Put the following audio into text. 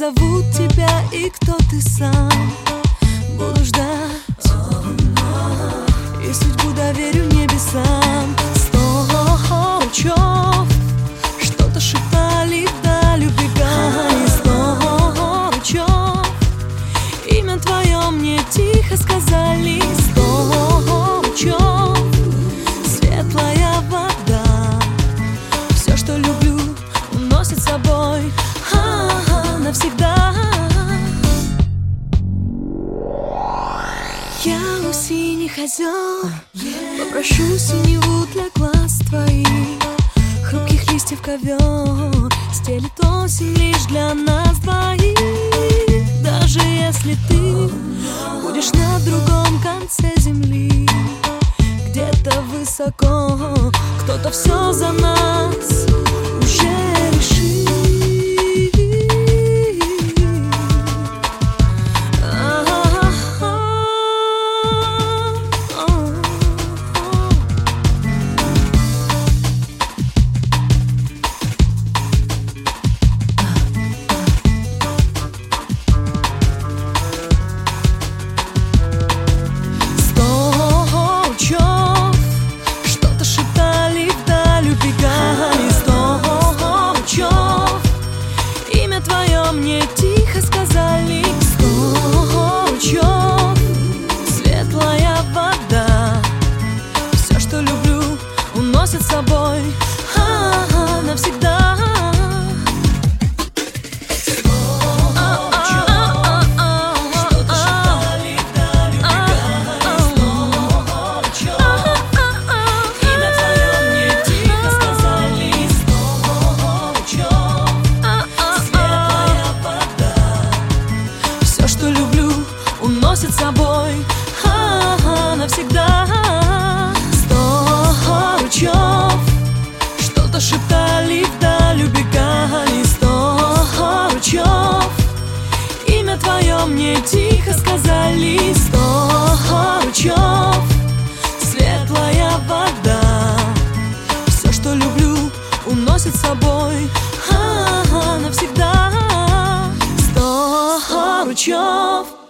зовут тебя и кто ты сам. Буду ждать и судьбу доверю небесам. 100 ручьев что-то шептали вдаль, убегали. 100 ручьев имя твое мне тихо сказали. 100 ручьев светлая вода, все, что люблю, уносит с собой навсегда. Я у синих озер попрошу синеву для глаз твоих. Хрупких листьев ковер стелит осень лишь для нас двоих. Даже если ты будешь на другом конце земли, где-то высоко, кто-то все за нас уже решил. Мне тихо сказали. 100 ручьев светлая вода, все, что люблю, уносит с собой навсегда. Уносит с собой навсегда. 100 ручьев что-то шептали вдаль, убегали. 100 ручьев имя твое мне тихо сказали. 100 ручьев светлая вода, все, что люблю, уносит с собой навсегда. 100 ручьев